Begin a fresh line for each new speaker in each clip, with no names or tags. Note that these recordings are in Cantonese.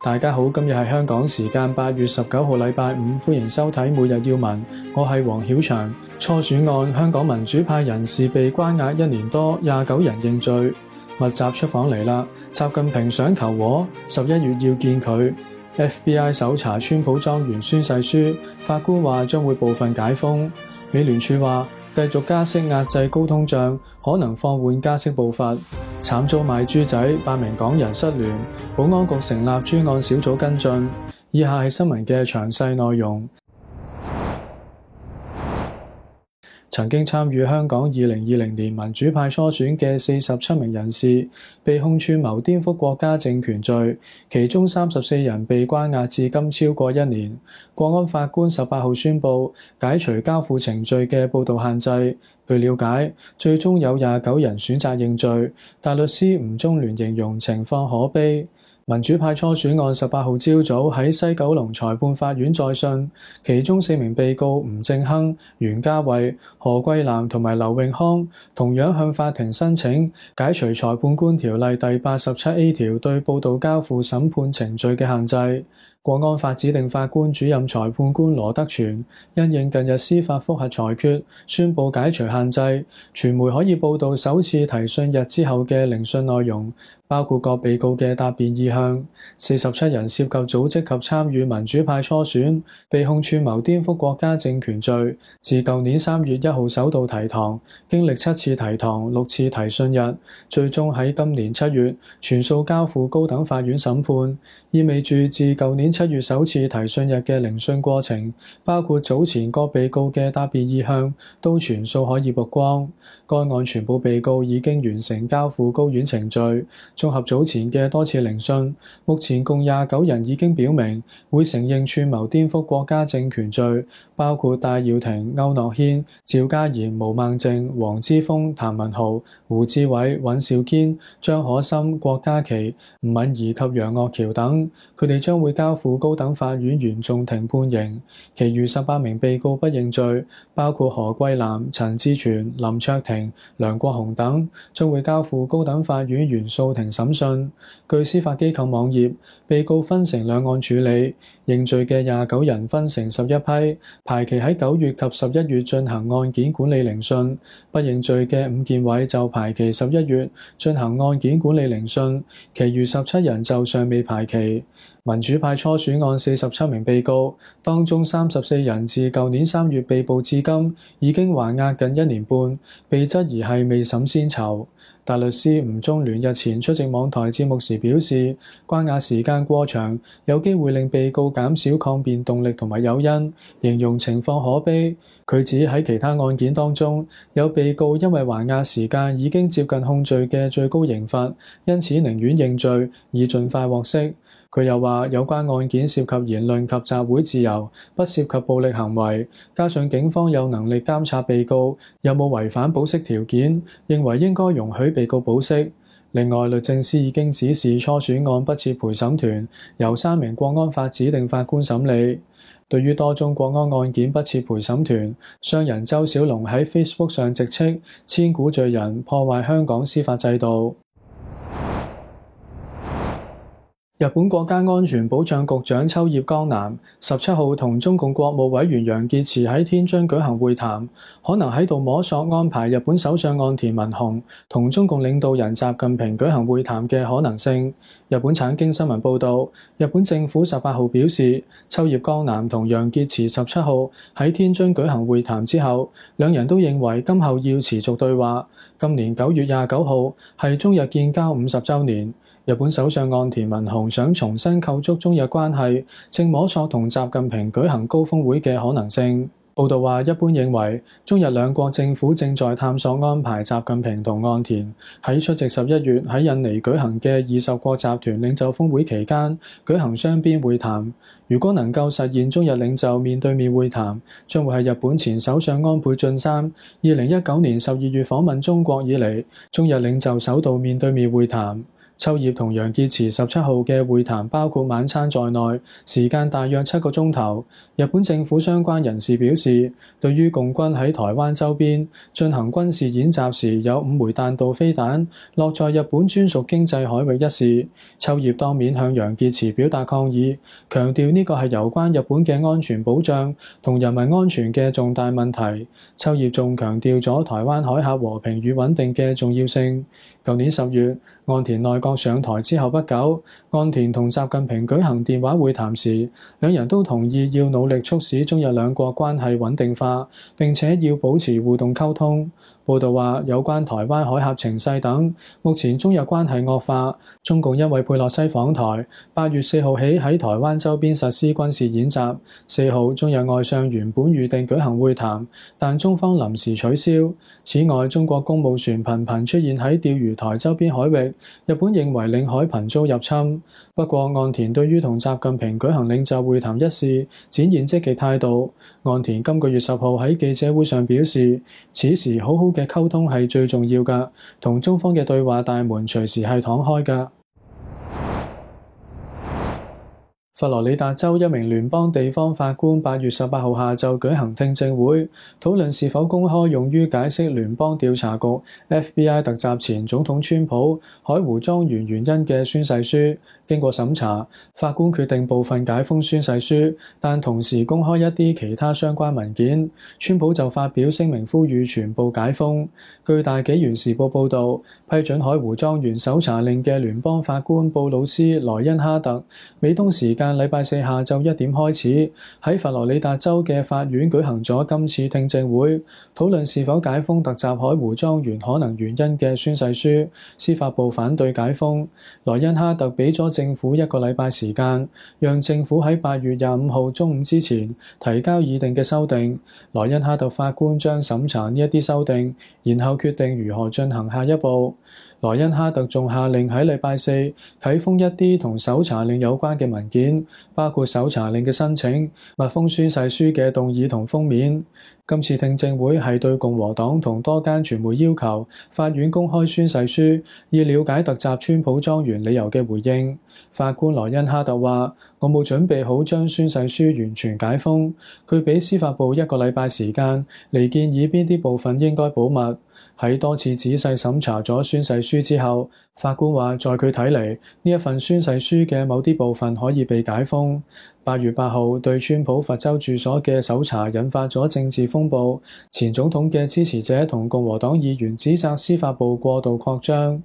大家好，今日係香港時間8月19號禮拜五，歡迎收睇每日要聞。我係黃曉翔。初選案，香港民主派人士被關押1年多，29人認罪，密集出訪嚟啦。習近平想求和，11月要見佢。FBI 搜查川普莊園宣誓書，法官話將會部分解封。美聯儲話繼續加息壓制高通脹，可能放緩加息步伐。慘遭賣豬仔，8名港人失聯，保安局成立專案小組跟進。以下係新聞嘅詳細內容。曾經參與香港2020年民主派初選嘅47名人士被控串謀顛覆國家政權罪，其中34人被關押至今超過1年。國安法官18號宣布解除交付程序嘅報道限制。據了解，最終有29人選擇認罪。大律師吳宗聯形容情況可悲。民主派初選案18號朝早喺西九龍裁判法院再訊，其中4名被告吳政亨、袁嘉蔚、何桂藍同埋劉永康同樣向法庭申請解除裁判官條例第87A 條對報道交付審判程序嘅限制。國安法指定法官主任裁判官羅德全因應近日司法覆核裁決，宣布解除限制，傳媒可以報道首次提訊日之後嘅聆訊內容，包括各被告嘅答辯意向。47人涉及組織及參與民主派初選，被控串謀顛覆國家政權罪，自舊年3月1號首度提堂，經歷7次提堂、6次提訊日，最終喺今年7月全數交付高等法院審判，意味住自舊年7月首次提訊日嘅聆訊過程，包括早前各被告嘅答辯意向，都全數可以曝光。該案全部被告已經完成交付高院程序。綜合早前嘅多次聆訊，目前共29人已經表明會承認串謀顛覆國家政權罪，包括戴耀廷、區諾軒、趙家賢、毛孟靜、黃之鋒、譚文豪、胡志偉、尹兆堅、張可森、郭家麒、吳敏儀及楊岳橋等，佢哋將會交付高等法院原訟庭判刑。其餘18名被告不認罪，包括何桂藍、陳志全、林卓廷、梁國雄等，將會交付高等法院原訴庭審訊。據司法機構網頁，被告分成2案處理，認罪嘅29人分成11批，排期喺9月及11月進行案件管理聆訊。不認罪嘅伍健偉就排期11月進行案件管理聆訊，其餘17人就尚未排期。民主派初選案47名被告，當中34人自舊年3月被捕至今，已經還押近1年半，被質疑係未審先囚。大律師吳宗聯日前出席網台節目時表示，關押時間過長，有機會令被告減少抗辯動力同埋誘因，形容情況可悲。佢指喺其他案件當中，有被告因為還押時間已經接近控罪嘅最高刑罰，因此寧願認罪，以盡快獲釋。佢又話，有關案件涉及言論及集會自由，不涉及暴力行為，加上警方有能力監察被告有冇違反保釋條件，認為應該容許被告保釋。另外，律政司已經指示初選案不設陪審團，由3名國安法指定法官審理。對於多宗國安案件不設陪審團，商人周小龍喺 Facebook 上直斥千古罪人，破壞香港司法制度。日本國家安全保障局長秋葉剛男17號同中共國務委員楊潔篪喺天津舉行會談，可能喺度摸索安排日本首相岸田文雄同中共領導人習近平舉行會談嘅可能性。日本產經新聞報導，日本政府18號表示，秋葉剛男同楊潔篪17號喺天津舉行會談之後，兩人都認為今後要持續對話。今年9月29號係中日建交50週年。日本首相岸田文雄想重新構築中日關係，正摸索同習近平舉行高峰會嘅可能性。報道話，一般認為中日兩國政府正在探索安排習近平同岸田喺出席11月喺印尼舉行嘅20國集團領袖峰會期間舉行雙邊會談。如果能夠實現中日領袖面對面會談，將會係日本前首相安倍晉三2019年12月訪問中國以嚟，中日領袖首度面對面會談。 秋葉同楊潔篪17號嘅會談包括晚餐在內，時間大約7個鐘頭。日本政府相關人士表示，對於共軍喺台灣周邊進行軍事演習時有5枚彈道飛彈落在日本專屬經濟海域一事，秋葉當面向楊潔篪表達抗議，強調呢個係有關日本嘅安全保障同人民安全嘅重大問題。秋葉仲強調咗台灣海峽和平與穩定嘅重要性。舊年10月，岸田內閣上台之後不久，岸田同習近平舉行電話會談時，兩人都同意要努力促使中日兩國關係穩定化，並且要保持互動溝通。報道話，有關台灣海峽情勢等，目前中日關係惡化。中共因為佩洛西訪台，8月4號起喺台灣周邊實施軍事演習。4號，中日外相原本預定舉行會談，但中方臨時取消。此外，中國公務船頻頻出現喺釣魚台周邊海域，日本認為領海頻遭入侵。不過，岸田對於同習近平舉行領袖會談一事展現積極態度。岸田今個月10號喺記者會上表示，此時好好嘅溝通係最重要㗎，同中方嘅對話大門隨時係敞開㗎。佛羅里達州一名聯邦地方法官8月18號下晝舉行聽證會，討論是否公開用於解釋聯邦調查局 FBI 突襲前總統川普海湖莊園原因嘅宣誓書。經過審查，法官決定部分解封宣誓書，但同時公開一啲其他相關文件。川普就發表聲明呼籲全部解封。據大紀元時報報導，批准海湖莊園搜查令嘅聯邦法官布魯斯·萊恩哈特，美東時間禮拜4下晝1點開始，喺佛羅里達州嘅法院舉行咗今次聽證會，討論是否解封突襲海湖莊園可能原因嘅宣誓書。司法部反對解封。萊恩哈特俾咗政府1個禮拜時間，讓政府喺8月25號中午之前提交擬定嘅修訂。萊恩哈特法官將審查呢一啲修訂，然後決定如何進行下一步。萊恩哈特仲下令喺禮拜4啟封一啲同搜查令有關嘅文件，包括搜查令嘅申請、密封宣誓書嘅動議同封面。今次聽證會係對共和黨同多間傳媒要求法院公開宣誓書，以了解突襲川普莊園理由嘅回應。法官萊恩哈特話：我冇準備好將宣誓書完全解封。佢俾司法部1個禮拜時間嚟建議邊啲部分應該保密。喺多次仔細審查咗宣誓書之後，法官話在佢睇嚟，呢一份宣誓書嘅某啲部分可以被解封。8月8號對川普佛州住所嘅搜查引發咗政治風暴，前總統嘅支持者同共和黨議員指責司法部過度擴張。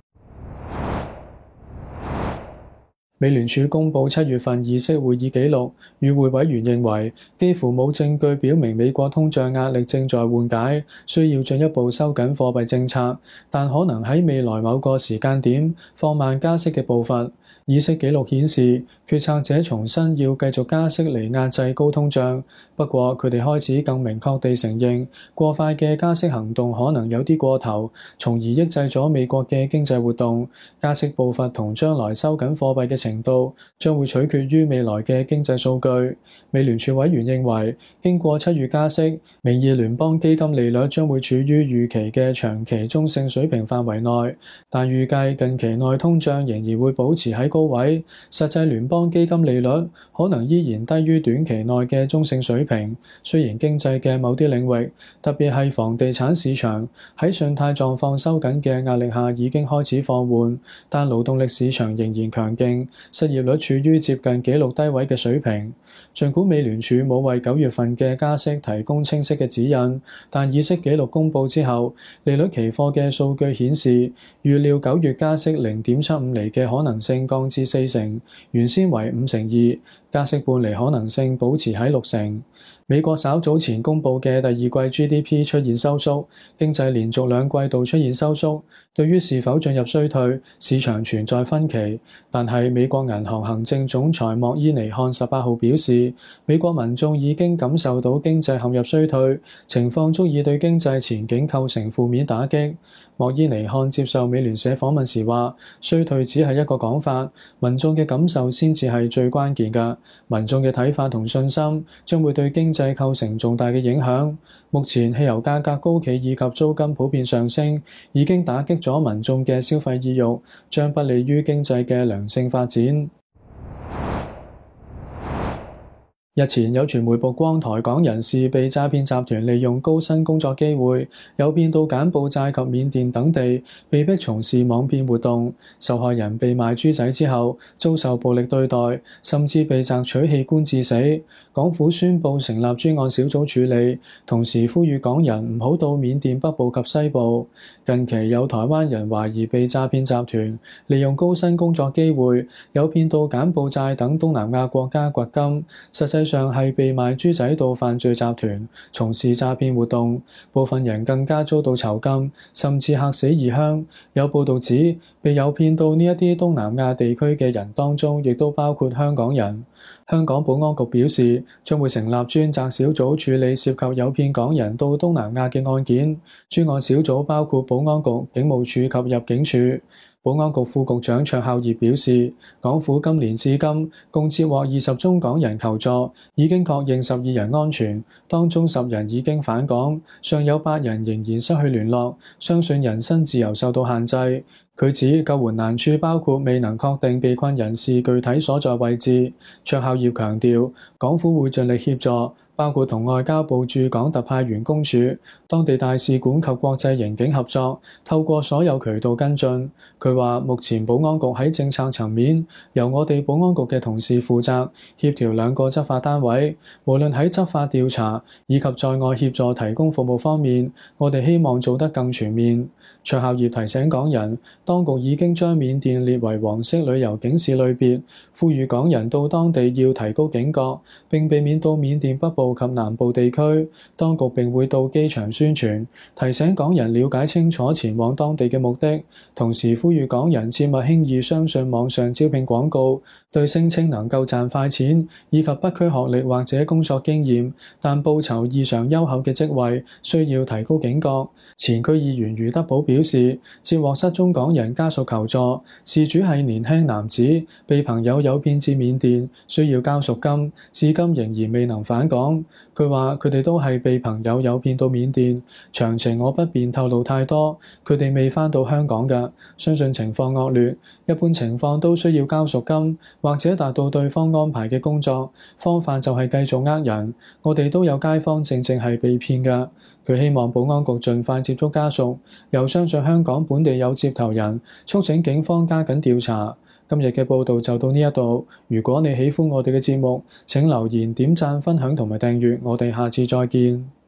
美聯儲公佈7月份議息會議記錄，與會委員認為幾乎冇證據表明美國通脹壓力正在緩解，需要進一步收緊貨幣政策，但可能喺未來某個時間點放慢加息嘅步伐。議息記錄顯示，決策者重申要繼續加息嚟壓制高通脹，不過佢哋開始更明確地承認，過快嘅加息行動可能有啲過頭，從而抑制咗美國嘅經濟活動。加息步伐同將來收緊貨幣嘅程度，將會取決於未來嘅經濟數據。美聯儲委員認為，經過7月加息，名義聯邦基金利率將會處於預期嘅長期中性水平範圍內，但預計近期內通脹仍然會保持喺高位，實際聯邦基金利率可能依然低於短期內嘅中性水平。雖然經濟嘅某啲領域，特別係房地產市場喺信貸狀況收緊嘅壓力下已經開始放緩，但勞動力市場仍然強勁，失業率處於接近紀錄低位嘅水平。儘管美聯儲冇為9月份嘅加息提供清晰嘅指引，但議息記錄公佈之後，利率期貨嘅數據顯示，預料9月加息0.75厘嘅可能性降至40%，原先為52%，加息半厘可能性保持喺60%。美國稍早前公佈嘅第二季 GDP 出現收縮，經濟連續2季度出現收縮。對於是否進入衰退，市場存在分歧。但係美國銀行行政總裁莫伊尼漢18號表示，美國民眾已經感受到經濟陷入衰退，情況足以對經濟前景構成負面打擊。莫伊尼漢接受美聯社訪問時話，衰退只係一個講法，民眾嘅感受先至係最關鍵㗎。民眾嘅睇法同信心將會對經濟濟構成重大嘅影響。目前汽油價格高企以及租金普遍上升，已經打擊咗民眾嘅消費意欲，將不利於經濟嘅良性發展。日前有傳媒曝光台港人士被詐騙集團利用高薪工作機會，誘騙到柬埔寨及緬甸等地，被迫從事網騙活動。受害人被賣豬仔之後，遭受暴力對待，甚至被摘取器官致死。港府宣布成立專案小組處理，同時呼籲港人唔好到緬甸北部及西部。近期有台灣人懷疑被詐騙集團利用高薪工作機會，誘騙到柬埔寨等東南亞國家掘金，實際上係被賣豬仔到犯罪集團從事詐騙活動，部分人更加遭到囚禁，甚至客死異鄉。有報道指，被誘騙到呢一啲東南亞地區嘅人當中，亦都包括香港人。香港保安局表示，將會成立專責小組處理涉及誘騙港人到東南亞嘅案件。專案小組包括保安局、警務處及入境處。保安局副局長卓孝業表示，港府今年至今共接獲20宗港人求助，已經確認12人安全，當中10人已經返港，尚有8人仍然失去聯絡，相信人身自由受到限制。佢指救援難處包括未能確定被困人士具體所在位置。卓孝業強調，港府會盡力協助，包括同外交部駐港特派員公署、當地大使館及國際刑警合作，透過所有渠道跟進。佢話：目前保安局喺政策層面，由我哋保安局嘅同事負責協調兩個執法單位，無論喺執法調查以及在外協助提供服務方面，我哋希望做得更全面。卓孝業提醒港人，當局已經將緬甸列為黃色旅遊警示類別，呼籲港人到當地要提高警覺，並避免到緬甸北部及南部地區。當局並會到機場宣傳，提醒港人了解清楚前往當地嘅目的，同時呼籲港人切勿輕易相信網上招聘廣告，對聲稱能夠賺快錢以及不拘學歷或者工作經驗但報酬異常優厚嘅職位，需要提高警覺。前區議員余德寶表示，接獲失蹤港人家屬求助，事主係年輕男子，被朋友誘騙至緬甸，需要交贖金，至今仍然未能返港。佢話：佢哋都係被朋友誘騙到緬甸，詳情我不便透露太多。佢哋未返到香港㗎，相信情況惡劣，一般情況都需要交贖金，或者達到對方安排嘅工作。方法就係繼續呃人。我哋都有街坊正係被騙㗎。佢希望保安局盡快接觸家屬，又相信香港本地有接頭人，促請警方加緊調查。今日嘅報導就到呢一度。如果你喜歡我哋嘅節目，請留言、點讚、分享同埋訂閱。我哋下次再見。